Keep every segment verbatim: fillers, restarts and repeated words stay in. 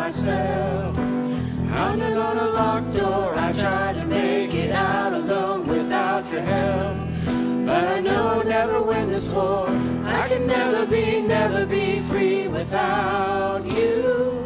myself. Pounding on a locked door, I tried to make it out alone without your help. But I know I'll never win this war. I can never be, never be free without you.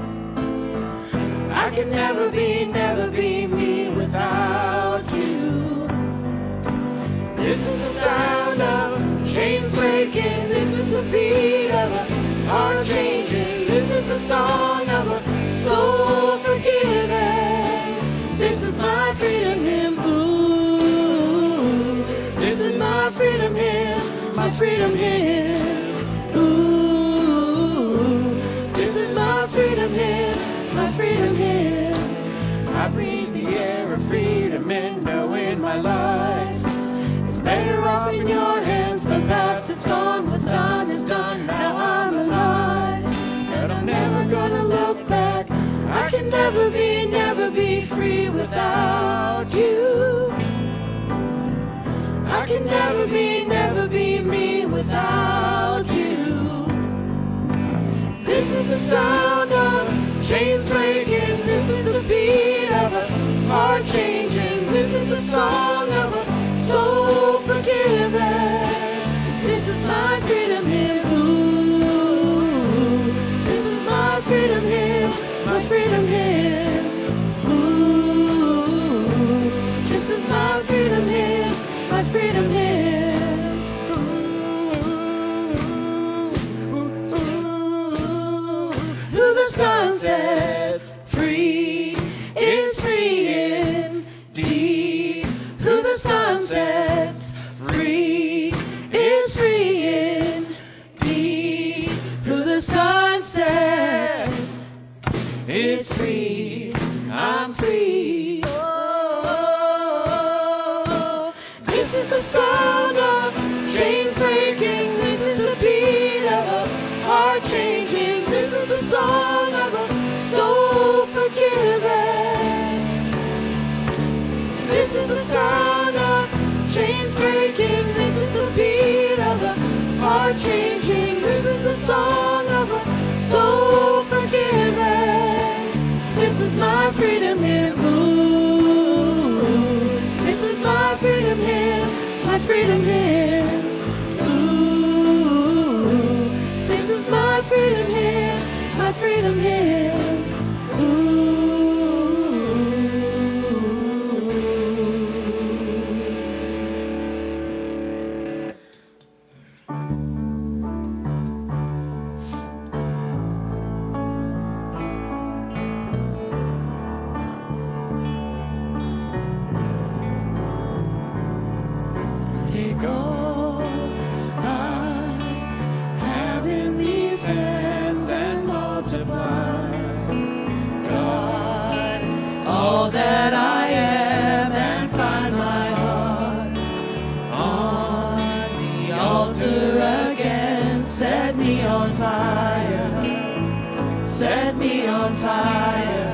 I can never be, never be me without you. This is the sound of chains breaking. This is the beat of a heart changing. This is the song of a soul forgiven. This is my freedom hymn. Ooh, this is my freedom hymn. My freedom hymn. Ooh, this is my freedom hymn. My freedom hymn. I breathe the air of freedom in, knowing my life is better off in your hands. The past is gone, what's done is done. Now I'm alive, but I'm never gonna look back. I can never be, never be free without you. I can never be, never be me without you. This is the sound of chains breaking. This is the beat of a heart changing. This is the song of a soul forgiven. This is my freedom hymn. Ooh, this is my freedom hymn. My freedom hymn. Ooh, this is my freedom hymn. My freedom hymn. Who the sun sets free is free indeed. Who the sun sets free is free indeed. Who the sun sets is free. I'm free. Oh, this is the sound of chains breaking. This is the beat of a heart changing. This is the song of a soul forgiven. This is the sound of chains breaking. This is the beat of a heart changing. This is the song of a soul forgiven. This is my freedom hymn. Ooh, this is my freedom hymn. My freedom hymn. Ooh, this is my freedom hymn. My freedom hymn. Take all I have in these hands and multiply, God, all that I am, and find my heart on the altar again. Set me on fire, set me on fire.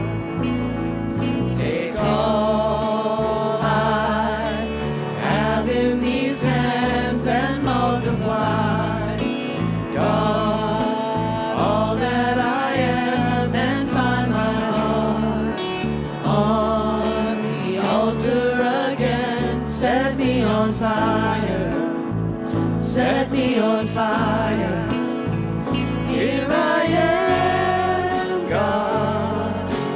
Take all I have in these hands and multiply, God, all that I am, and find my heart on the altar again. Set me on fire, set me on fire. Here I am, God,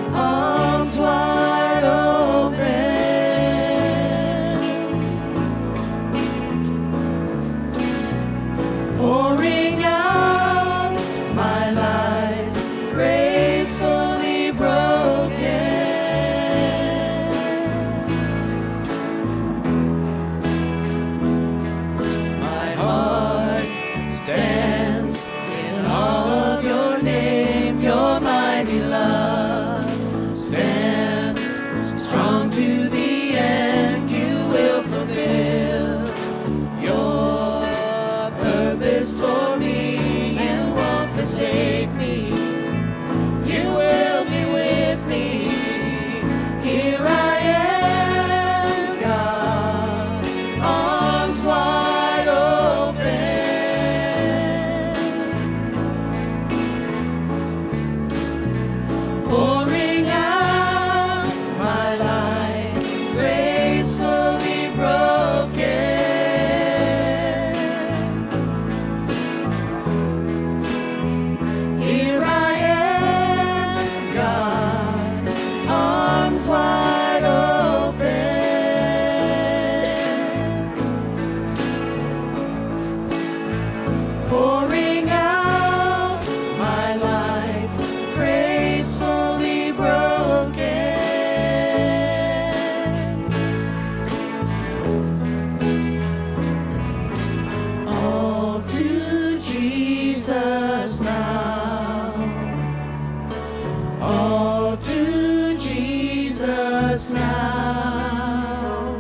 to Jesus now,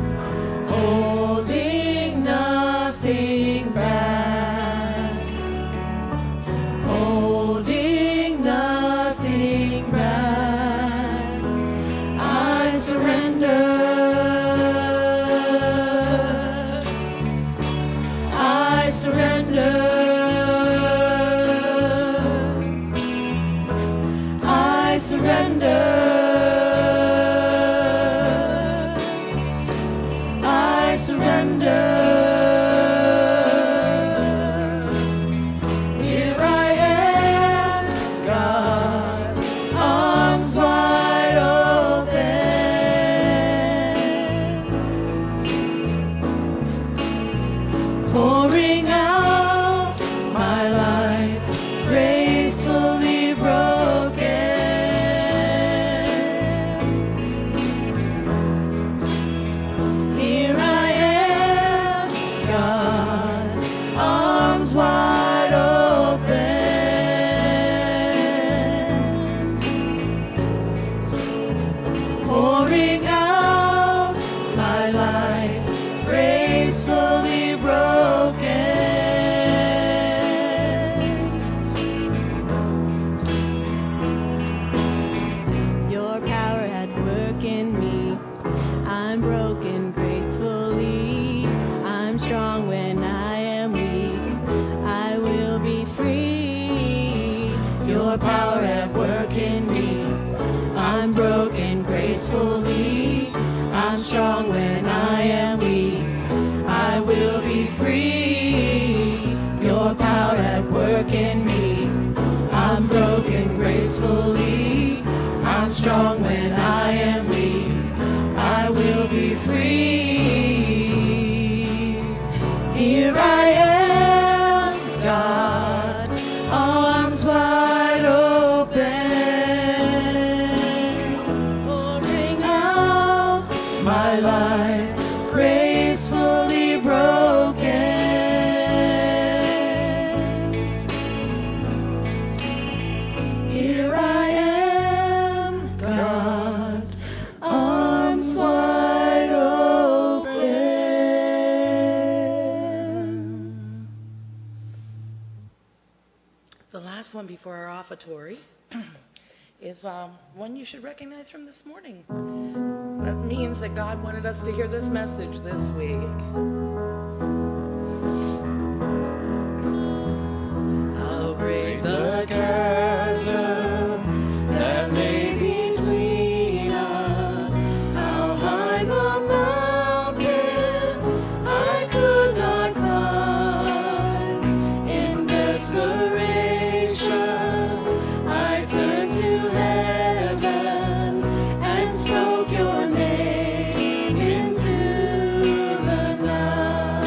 holding nothing back, holding nothing back. I surrender. I surrender. I surrender. I surrender. Here I am, God, arms wide open, pouring out my life, gracefully broken. Here I am, God, arms wide open, pouring out my life, gracefully broken. Your power at work in me. I'm broken gracefully. I'm strong when I am weak. I will be free. Your power at work in me. I'm broken gracefully. I'm strong when I am weak. I will be free. Your power at work in me. I'm broken gracefully. I'm strong when I am weak. I will be free. Here I am, God, arms wide open, pouring out my life, gracefully broken. Here I am, God, arms wide open. The last one before our offertory is um, one you should recognize from this morning. That means that God wanted us to hear this message this week. I'll break the chasm that lay between us. I'll hide the mountain I could not climb. In desperation, I turn to heaven and soak your name into the night.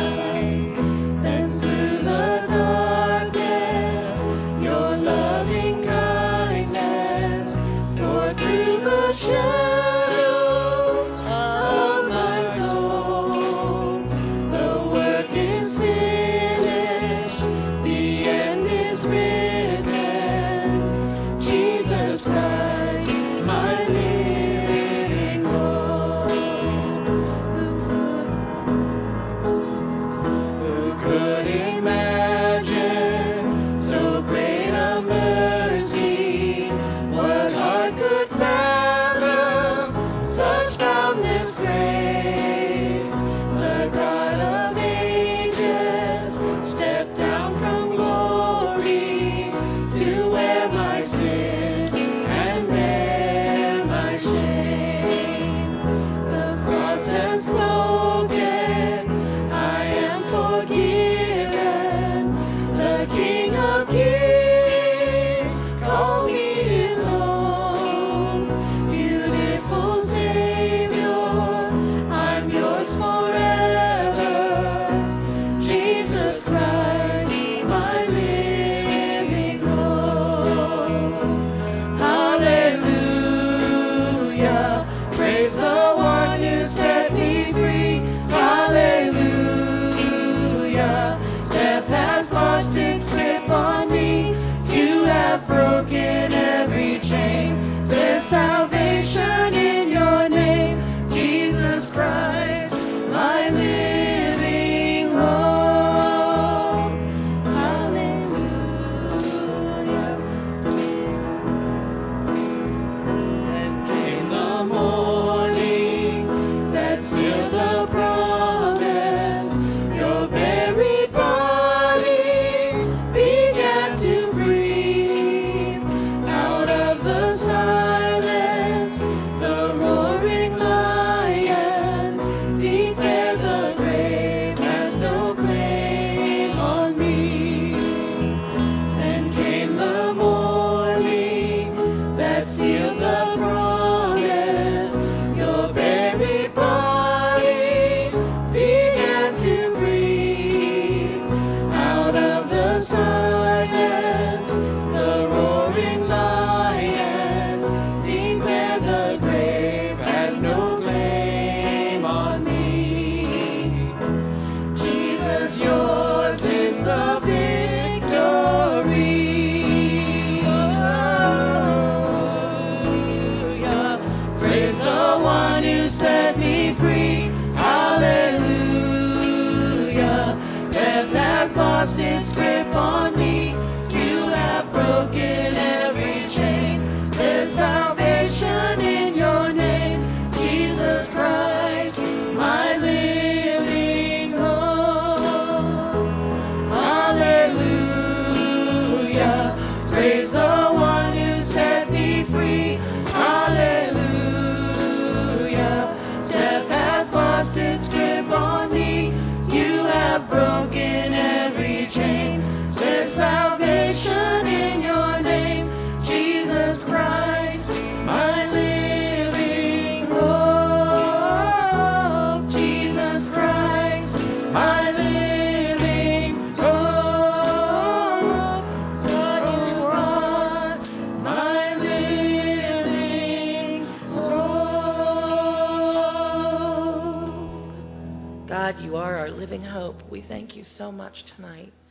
God, you are our living hope. We thank you so much tonight